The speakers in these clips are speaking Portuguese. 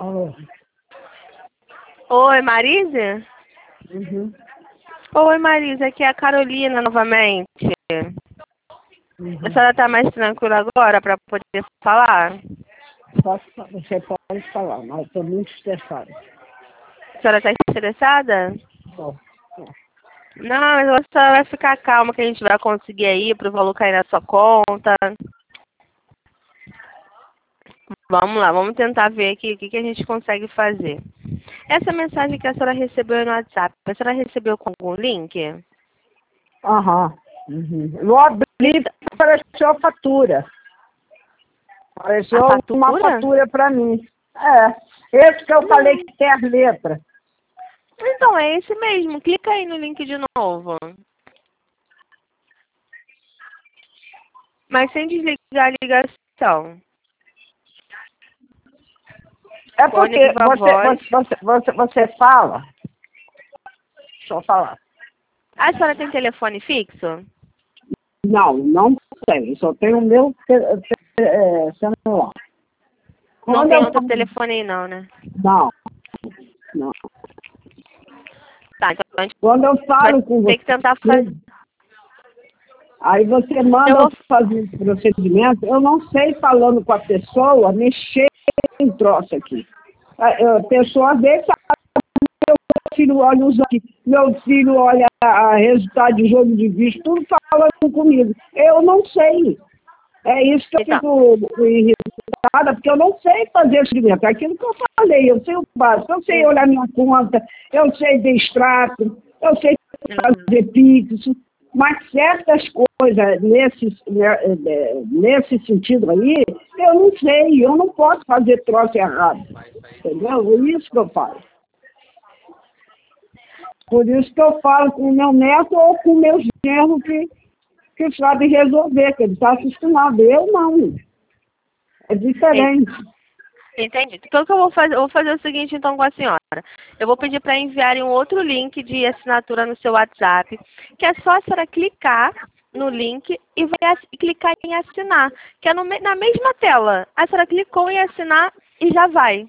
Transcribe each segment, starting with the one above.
Alô? Oi, Marise? Uhum. Oi, Marise, aqui é a Carolina novamente. A senhora está mais tranquila agora para poder falar? Você pode falar, mas estou muito estressada. A senhora está estressada? Bom, Não, mas a senhora vai ficar calma que a gente vai conseguir aí para o valor cair na sua conta. Vamos lá, vamos tentar ver aqui o que a gente consegue fazer. Essa mensagem que a senhora recebeu no WhatsApp, a senhora recebeu com algum link? aham. Uhum. Eu abri, apareceu a fatura. Apareceu A uma fatura? fatura para mim. Esse que eu falei que tem as letras. Então, é esse mesmo. Clica aí no link de novo. Mas sem desligar a ligação. É Fone, porque viva voz. você fala. Deixa eu falar. A senhora tem telefone fixo? Não tem. Só tem o meu celular. Não Quando tem eu outro falo, telefone aí não, né? não. Tá, então a gente Quando eu vai falo com ter que tentar fazer. você, aí você Eu manda eu vou... fazer esse procedimento, eu não sei falando com a pessoa, mexer em troço aqui. A pessoa vê que meu filho olha os aqui, meu filho olha a resultado de jogo de bicho, tudo falando comigo. Eu não sei. É isso que eu Então, fico irritada, porque eu não sei fazer esse experimento. É aquilo que eu falei, eu sei o básico, eu sei olhar minha conta, eu sei de extrato, eu sei fazer pix, mas certas coisas nesse sentido aí, eu não sei, eu não posso fazer troço errado. Entendeu? É isso que eu falo. Por isso que eu falo com o meu neto ou com o meu genro que sabe resolver, que ele está acostumado. Eu não. É diferente. entendi. Então o que eu vou fazer? Eu vou fazer o seguinte então com a senhora. Eu vou pedir para enviarem um outro link de assinatura no seu WhatsApp, que é só a senhora clicar no link e vai clicar em assinar, que é na mesma tela. A senhora clicou em assinar e já vai.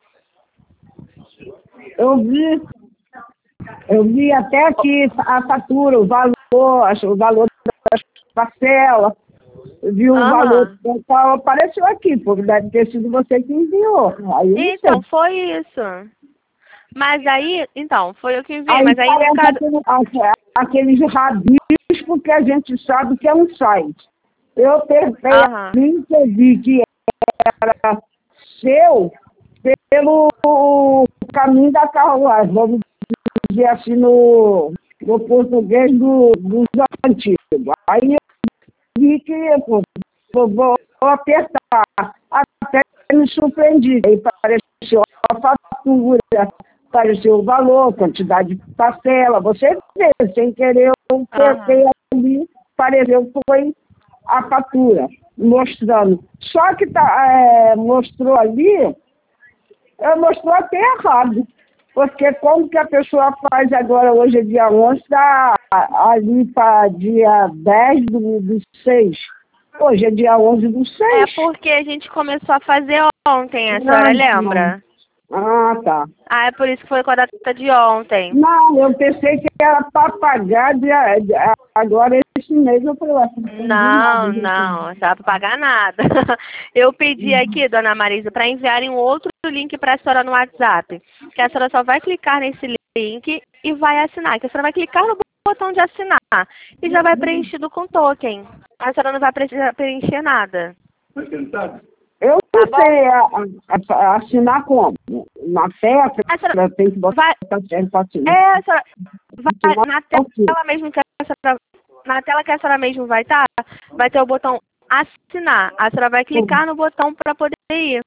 Eu vi até aqui a fatura, o valor das parcelas, eu vi o valor Aham. total, apareceu aqui, porque deve ter sido você que enviou. Aí eu não Então, sei. foi isso. Mas aí, então, foi eu que enviei, Aí mas aí no parece caso. aqueles rabiscos que a gente sabe que é um site. Eu apertei Aham. assim que eu vi que era seu pelo caminho da carruagem, vamos dizer assim, no português dos antigos. Aí eu vi que pô, vou apertar, até me surpreendi. Aí apareceu a fatura, apareceu o valor, quantidade de parcela. Você vê, sem querer, eu Aham. apertei ali, apareceu, foi a fatura, mostrando. Só que mostrou ali, mostrou até errado. Porque como que a pessoa faz agora, hoje é dia 11, está ali para dia 10 do 6. Hoje é dia 11 do É 6. porque a gente começou a fazer ontem, a senhora Não. lembra? Tá. Ah, é por isso que foi com a data de ontem. Não, eu pensei que era para pagar agora esse mês. Eu falei, não entendi nada. Não, não, não dá para pagar nada. Eu pedi aqui, dona Marisa, para enviarem um outro link para a senhora no WhatsApp. Que a senhora só vai clicar nesse link e vai assinar. Que a senhora vai clicar no botão de assinar e já vai preenchido com token. A senhora não vai precisar preencher nada. Eu Tá não bom? sei assinar como? Na A senhora festa, tem que botar vai. certo para assinar. A senhora vai Assinar na o quê? tela mesmo que a senhora, na tela que a senhora mesmo vai estar, vai ter o botão assinar. A senhora vai clicar no botão para poder ir.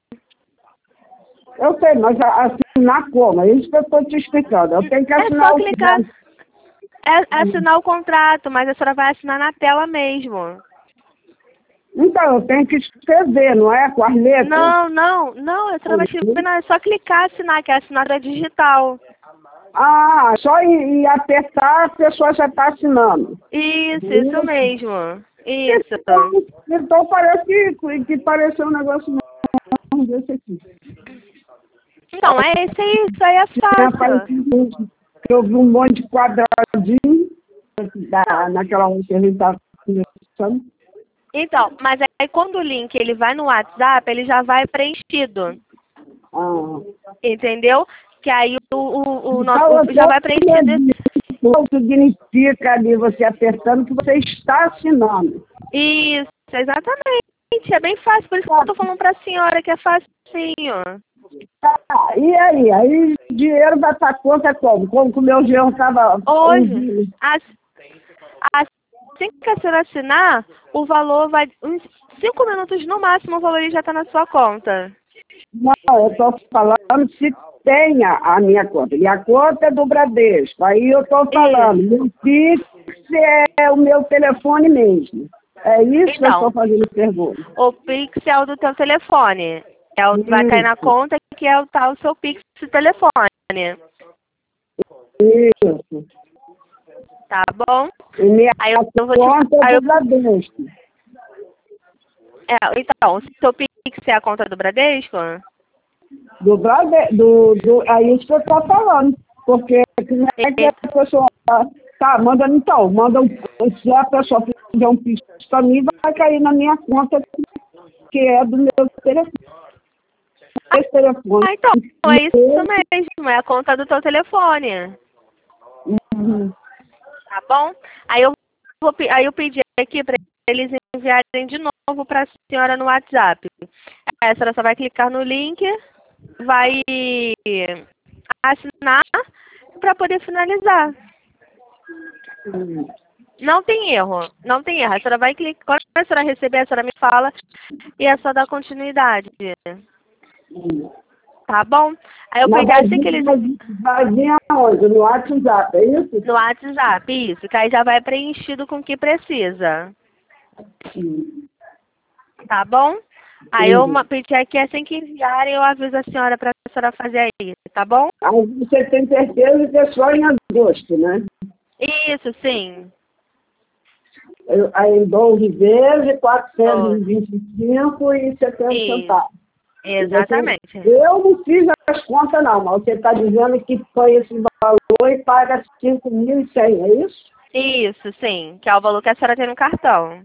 Eu sei, mas assinar como? É isso que eu estou te explicando. Eu tenho que É assinar só o clicar. quê? É assinar o contrato, mas a senhora vai assinar na tela mesmo. Então, eu tenho que escrever, não é? Com as letras. Não, a senhora vai escrever, não, é só clicar assinar, que é a assinatura digital. Só ir apertar, a pessoa já está assinando. Isso mesmo. Isso. Então parece que pareceu um negócio desse aqui. Então, é esse aí, isso aí é fácil. Eu vi um monte de quadradinho naquela hora que a gente estava conversando. Então, mas aí quando o link ele vai no WhatsApp, ele já vai preenchido. Ah. Entendeu? Que aí o Então, nosso já vai preenchido. O que significa ali você apertando que você está assinando. Isso, exatamente. É bem fácil, por isso que eu tô falando pra senhora que é facinho. Tá, e aí? Aí o dinheiro vai para conta como? Como que o meu genro estava Hoje, assim que a senhora assinar, o valor vai. Uns 5 minutos no máximo, o valor já tá na sua conta. Não, eu estou falando se tenha a minha conta. Minha conta é do Bradesco. Aí eu estou falando, meu Pix é o meu telefone mesmo. É isso que eu estou fazendo pergunta. O Pix é o do teu telefone. Vai cair na conta que é o seu Pix do telefone. Isso. Tá bom? E minha aí eu vou conta é do Bradesco. Então, o seu Pix é a conta do Bradesco? Do Bradesco, é isso que eu estou falando. Porque como é que a pessoa... Tá, manda se a pessoa fizer um Pix para mim, vai cair na minha conta, que é do meu telefone. Esse telefone. Então, é isso mesmo, é a conta do teu telefone. Uhum. Tá bom? Aí eu pedi aqui para eles enviarem de novo para a senhora no WhatsApp. A senhora só vai clicar no link, vai assinar para poder finalizar. Não tem erro, não tem erro. A senhora vai clicar, quando a senhora receber, a senhora me fala e é só dar continuidade. Tá bom? Aí eu peguei assim que eles... Vai vir aonde? No WhatsApp, é isso? No WhatsApp, isso. Que aí já vai preenchido com o que precisa. Tá bom? Aí eu pedi aqui assim que enviarem, eu aviso a senhora para a senhora fazer aí, tá bom? Aí você tem certeza que é só em agosto, né? Isso, sim. Aí 12 vezes, 425,70 centavos. Exatamente. Eu não fiz as contas não, mas você está dizendo que põe esse valor e paga 5.100, é isso? Isso, sim. Que é o valor que a senhora tem no cartão.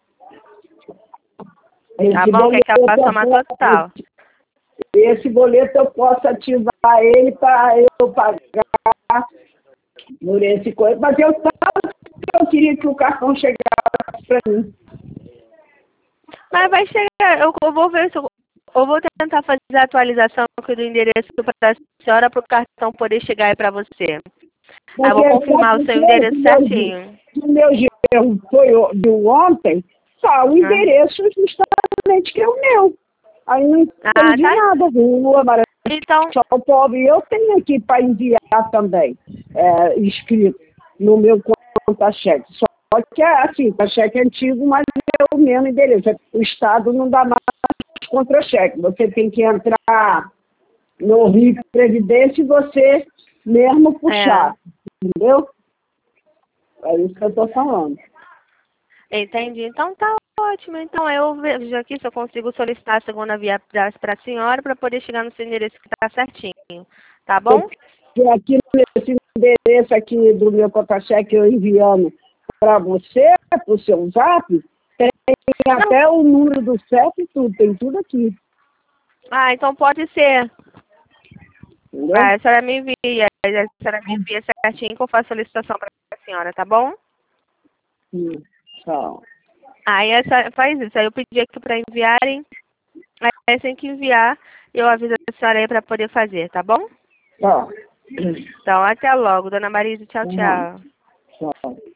Tá bom? Que é a soma total. Esse boleto eu posso ativar ele para eu pagar por esse coisa. Mas eu queria que o cartão chegasse para mim. Mas vai chegar, eu vou ver se eu vou tentar fazer a atualização aqui do endereço para a senhora para o cartão poder chegar aí para você. Aí eu vou confirmar o seu endereço certinho. O meu gerro foi de ontem, só o endereço justamente que é o meu. Aí não entendi nada. Rua Marechal então, Pobre. Eu tenho aqui para enviar também, escrito no meu conta-cheque. Só que é assim, contra-cheque antigo, mas é o mesmo endereço. O Estado não dá mais contra-cheque. Você tem que entrar no Rio Previdência e você mesmo puxar. Entendeu? É isso que eu estou falando. Entendi. Então tá ótimo. Então eu vejo aqui se eu consigo solicitar a segunda via para a senhora para poder chegar no seu endereço que está certinho. Tá bom? Porque aqui nesse endereço aqui do meu contra-cheque eu enviando para você, para o seu zap, tem até o número do CEP e tudo, tem tudo aqui. Então pode ser. Entendeu? A senhora me envia certinho que eu faço a solicitação para a senhora, tá bom? Sim. Tchau. Aí faz isso. Aí eu pedi aqui para enviarem. Aí assim que enviar, eu aviso a senhora aí para poder fazer, tá bom? Tchau. Então até logo, dona Marisa. Tchau, tchau. Tchau.